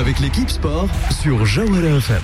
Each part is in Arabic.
avec l'équipe sport sur Jawhara FM.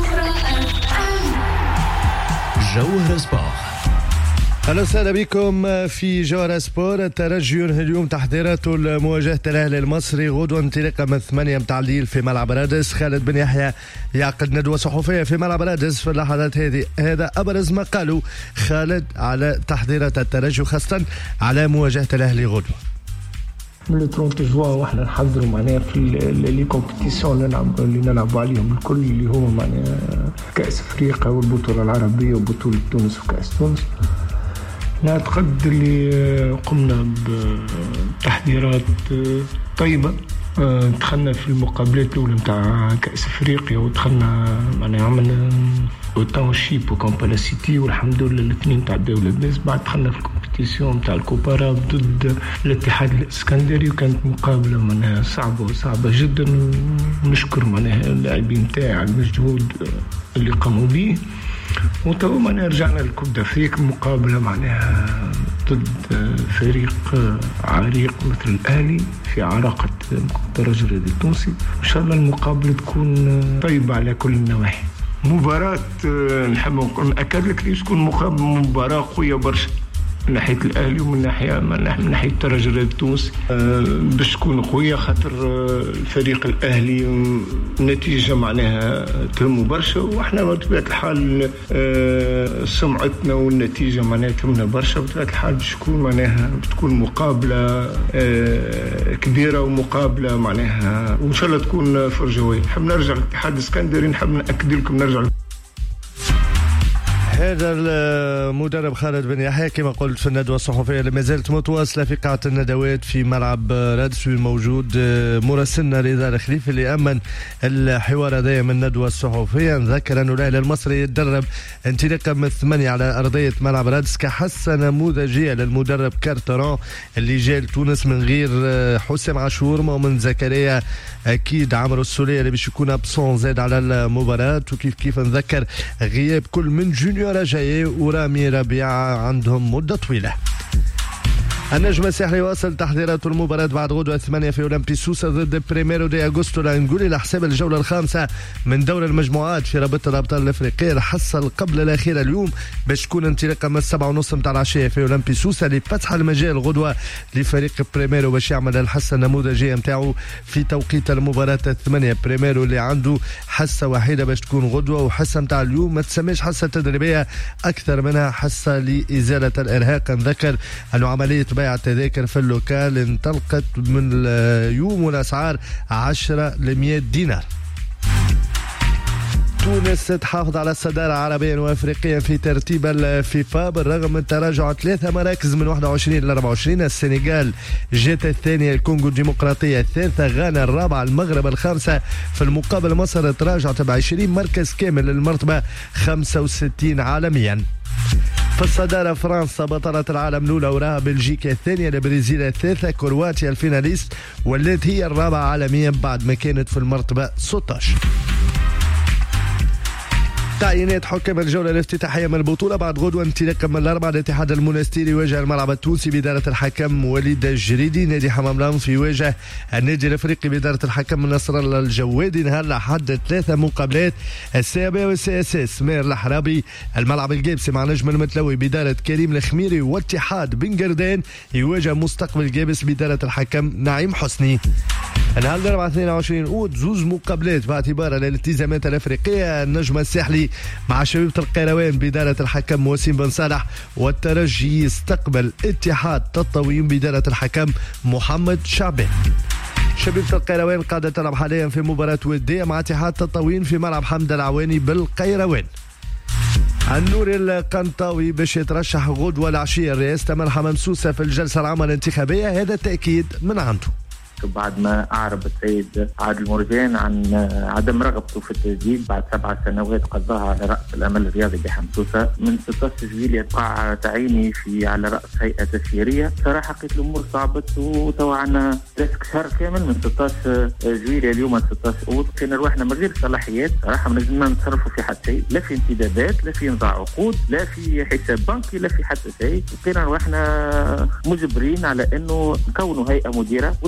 Jawhara Sport. أهلا وسهلا بكم في جوهرة سبور. الترجي ينهي اليوم تحضيراته لمواجهة الأهلي المصري غدوة انطلاقا من 8 متاع الليل في ملعب رادس. خالد بن يحيى يعقد ندوة صحفية في ملعب رادس في اللحظات هذه. هذا أبرز ما قالوا خالد على تحضيرات الترجي وخاصة على مواجهة الأهلي غدوة. من 30 جوا واحنا نحضروا معناها في لي كومبيتيسيون اللي نلعبوا عليهم الكل اللي هو معناها كأس أفريقيا والبطولة العربية وبطولة تونس وكأس تونس. نعتقد اللي قمنا بتحضيرات طيبة. دخلنا في المقابلات الأولى متاع كأس أفريقيا ودخلنا معناها عملنا اوتان شيب وكامبالا سيتي والحمد لله الاثنين تعداو لاباس. بعد دخلنا في الكومبيتيسيون متاع الكوبارا ضد الاتحاد الاسكندري وكانت مقابلة معناها صعبة جدا. ونشكر معناها اللاعبين تاعي على المجهود اللي قاموا به. وتو معناها رجعنا للكوب دافريك مقابلة معناها ضد فريق عريق مثل الأهلي في عراقة الترجي الرياضي التونسي. إن شاء الله المقابلة تكون طيبة على كل النواحي. مباراة نحب نأكد لك ليش تكون مباراة قوية برشا من ناحية الأهلي ومن ناحية الترجي الرياضي التونسي باش تكون قوية خاطر الفريق الأهلي نتيجة معناها تهمه برشا وإحنا بطبيعة الحال سمعتنا والنتيجة معناها تهمنا برشا. بطبيعة الحال باش تكون معناها بتكون مقابلة كبيرة ومقابلة معناها وإن شاء الله تكون فرجوية. نحب نرجع للاتحاد الاسكندري. نحب نأكد لكم نرجع هذا المدرب خالد بن يحيى كما قلت في الندوة الصحفية اللي ما زالت متواصلة في قاعة الندوات في ملعب رادس. موجود مراسلنا رضا الخليفي اللي أمن الحوار هذا من الندوة الصحفية. نذكر أنه الأهلي المصري يتدرب انطلاقا من 8 على أرضية ملعب رادس كحصة نموذجية للمدرب كارتران اللي جاء لتونس من غير حسام عاشور ومن زكريا أكيد عمرو السولية اللي باش يكون أبسون زاد على المباراة. وكيف نذكر غياب كل من جونيور جاي ورامي ربيعة عندهم مدة طويلة. النجم الساحلي يواصل تحضيرات المباراة بعد غدوة 8 في أولمبي سوسة ضد بريميرو دي أغسطو لانجولي لحساب الجولة الخامسة من دور المجموعات في رابطة الأبطال الأفريقية. الحصة قبل الأخيرة اليوم باش تكون انطلاقا من 7:30 متاع العشية في أولمبي سوسة لفتح المجال غدوة لفريق بريميرو باش يعمل الحصة النموذجية متاعه في توقيت المباراة 8. بريميرو اللي عنده حصة وحيدة باش تكون غدوة وحصة متاع اليوم ما تسميش حصة تدريبية أكثر منها حصة لإزالة الإرهاق. نذكر أنه عملية بيع التذاكر في اللوكال انطلقت من اليوم والأسعار 10 ل100 دينار. تونس تحافظ على الصدارة عربيا وافريقيا في ترتيب الفيفا بالرغم من تراجع 3 مراكز من 21 ل 24. السنغال جت الثانية، الكونغو الديمقراطية الثالثة، غانا الرابعة، المغرب الخامسة. في المقابل مصر تراجعت ب20 مركز كامل للمرتبة 65 عالميا. في الصدارة فرنسا بطلة العالم الأولى وراها بلجيكا الثانية، البرازيل الثالثة، كرواتيا الفيناليست والتي هي الرابعة عالميا بعد ما كانت في المرتبة 16. تعيينات حكام الجولة الافتتاحية من البطولة بعد غدوة انطلاقا من الأربعاء. الاتحاد المونستيري يواجه الملعب التونسي بإدارة الحكم وليد الجريدي. نادي حمام لامف يواجه النادي الأفريقي بإدارة الحكم نصر الله الجوادي. نهار الأحد 3 مقابلات، السابع والسياسس مير الحرابي. الملعب الجابسي مع نجم المتلوي بإدارة كريم الخميري، واتحاد بن قردان يواجه مستقبل جابس بإدارة الحكم نعيم حسني. نهار الأربعاء 22 أود زوز مقابلات باعتبار الالتزامات الأفريقية. النجم الساحلي مع شبيبة القيروان بإدارة الحكم وسيم بن صالح، والترجي يستقبل اتحاد تطاوين بإدارة الحكم محمد شعبان. شبيبة القيروان قاعدة تلعب حاليا في مباراة ودية مع اتحاد تطاوين في ملعب حمد العواني بالقيروان. النور القنطاوي باش يترشح غدوة العشية رئاسة ملحمة ممسوسة في الجلسة العامة الانتخابية، هذا تأكيد من عنده. بعد ما أعرب السيد عادل مرجان عن عدم رغبته في التجديد بعد 7 سنوات قضاها على رأس الأمل الرياضي بحمصوصة. من 16 جويلية يقع تعييني على رأس هيئة تسييرية. صراحة لقيت الأمور صعبت وتوعنا شهر كامل من 16 جويلية اليوم 16 أوت. كنا رواحنا من غير صلاحيات صراحة، ما نجمنا نتصرفوا في حتى شيء، لا في امتدادات، لا في انضاع عقود، لا في حساب بنكي، لا في حتى شيء. وكنا رواحنا مجبرين على أنه نكونوا هيئة مديرة، واتصلنا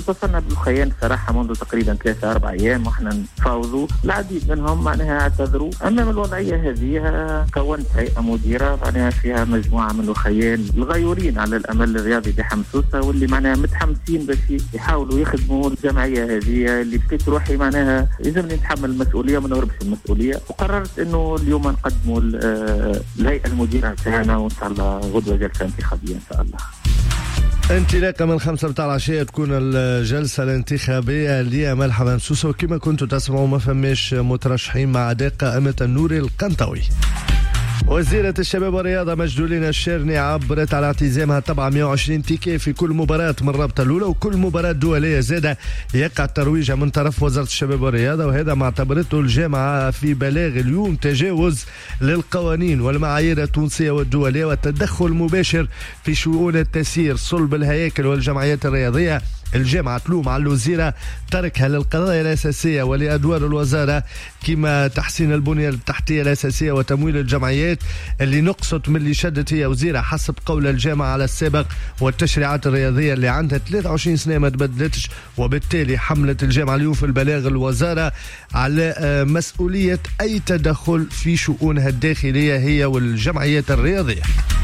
عاد الخيان صراحة منذ تقريبا 3-4 أيام وإحنا نفاوضوا، العديد منهم معناها اعتذروا. أمام الوضعية هذه كونت هيئة مديرة معناها فيها مجموعة من الخيان الغيورين على الأمل الرياضي بحمصوسة، واللي معناها متحمسين باش يحاولوا يخدموا الجمعية هذه اللي بقيت روحي معناها لازمني نتحمل المسؤولية وما نهربش المسؤولية. وقررت إنه اليوم نقدموا الهيئة المديرة تاعنا، وإن شاء الله غدوة جلسة انتخابية إن شاء الله. انطلاقا من 5 متاع العشية تكون الجلسة الانتخابية لأمل حمامسوسة، وكما كنتوا تسمعوا ما فماش مترشحين مع أداء قائمة النوري القنطوي. وزيرة الشباب والرياضة مجدولين الشيرني عبرت على اعتزامها طبعا 120 تيكي في كل مباراة من الرابطة الأولى، وكل مباراة دولية زادة يقع ترويجها من طرف وزارة الشباب والرياضة، وهذا ما اعتبرته الجامعة في بلاغ اليوم تجاوز للقوانين والمعايير التونسية والدولية والتدخل المباشر في شؤون التسيير صلب الهياكل والجمعيات الرياضية. الجامعة تلوم على الوزيرة تركها للقضايا الأساسية ولأدوار الوزارة كما تحسين البنية التحتية الأساسية وتمويل الجمعيات اللي نقصت من اللي شدت هي وزيرة حسب قول الجامعة على السابق، والتشريعات الرياضية اللي عندها 23 سنة ما تبدلتش. وبالتالي حملت الجامعة اليوم في البلاغ الوزارة على مسؤولية أي تدخل في شؤونها الداخلية هي والجمعيات الرياضية.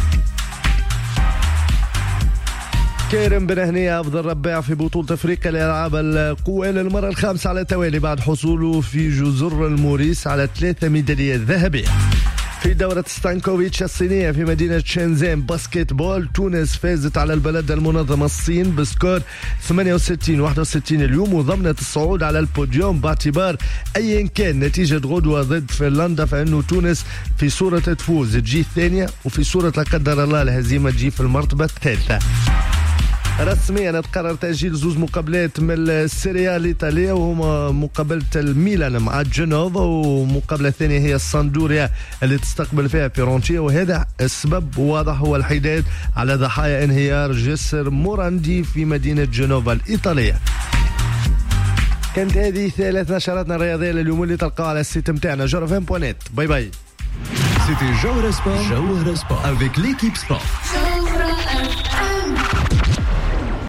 كريم بن هنية أفضل رباع في بطولة أفريقيا لألعاب القوى للمرة الخامسة على التوالي بعد حصوله في جزر الموريس على 3 ميداليات ذهبية. في دورة ستانكوفيتش الصينية في مدينة شنزان باسكت بول، تونس فازت على البلد المنظمة الصين بسكور 68-61 اليوم، وضمنت الصعود على البوديوم باعتبار أيا كان نتيجة غدوة ضد فنلندا، فإنه تونس في صورة تفوز تجي الثانية، وفي صورة لا قدر الله الهزيمة تجي في المرتبة الثالثة. رسميا تقرر تأجيل 2 مقابلات من السيريا الإيطالية، وهما مقابلة الميلان مع جنوفا، ومقابلة الثانية هي الصندوريا اللي تستقبل فيها فيرونتينا، وهذا السبب واضح هو الحداد على ضحايا انهيار جسر موراندي في مدينة جنوفا الإيطالية. كانت هذه 3 نشراتنا الرياضية لليوم اللي تلقاها على السيت متاعنا jawhara.net. باي باي. C'était Jawhara Sport avec l'équipe sport.